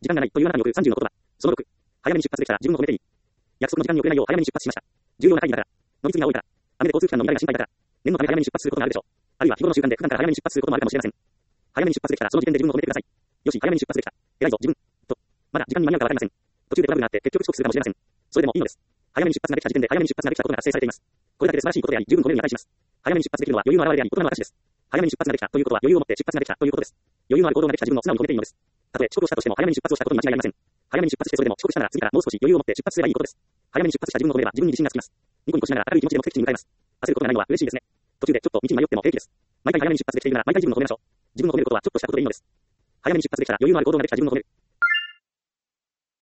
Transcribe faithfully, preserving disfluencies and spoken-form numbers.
時間がないというあなたに送るさんじゅうの言葉。そのろく。早めに出発できたら自分を褒めていい。約束の時間に遅れないよう早めに出発しました。重要な会議だから。乗り継ぎが多いから。雨で交通機関の乱れが心配だから。念のため早めに出発することがあるでしょう。あるいは日頃の習慣で普段から早めに出発することもあるかもしれません。早めに出発できたらその時点で自分を褒めてください。よし、早めに出発できた。偉いぞ、自分。と。まだ時間に間に合うかわかりません。途中でトラブルがあって結局遅刻するかもしれません。それでもいいのです。早めに出発ができた時点で早めに出発ができたことが達成されています。これだけで素晴らしいことであり、十分褒めるに値します。早めに出発できるのは余裕の表れであり、大人の証です。早めに出発ができたということは余裕を持って出発ができたということです。余裕のある行動ができた自分を素直に褒めていいのです。たとえ遅刻をしたとしても早めに出発をしたことに間違いありません。早めに出発してそれでも遅刻したなら次からもう少し余裕を持って出発すればいいことです。早めに出発した自分を褒めれば自分に自信がつきます。ニコニコしながら明るい気持ちで目的地に向かいます。焦ることがないのは嬉しいですね。途中でちょっと道に迷っても平気です。毎回早めに出発できているなら毎回自分を褒めましょう。自分を褒めることはちょっとしたことでいいのです。早めに出発できたら余裕のある行動ができた自分を褒める。